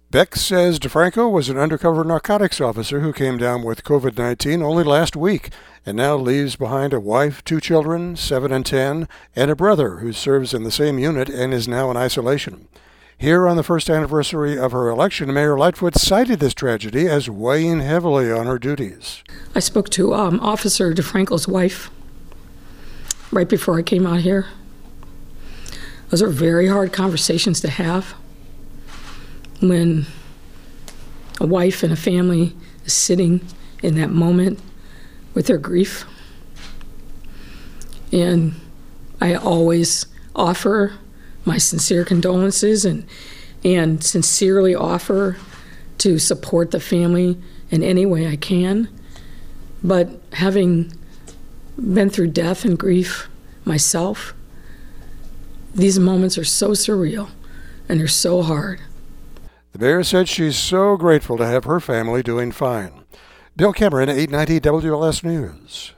Beck says DeFranco was an undercover narcotics officer who came down with COVID-19 only last week and now leaves behind a wife, 2 children, 7 and 10, and a brother who serves in the same unit and is now in isolation. Here on the first anniversary of her election, Mayor Lightfoot cited this tragedy as weighing heavily on her duties. I spoke to Officer DeFranco's wife right before I came out here. Those are very hard conversations to have when a wife and a family is sitting in that moment with their grief. And I always offer my sincere condolences and sincerely offer to support the family in any way I can. But having been through death and grief myself, these moments are so surreal and they're so hard. The mayor said she's so grateful to have her family doing fine. Bill Cameron, 890 WLS News.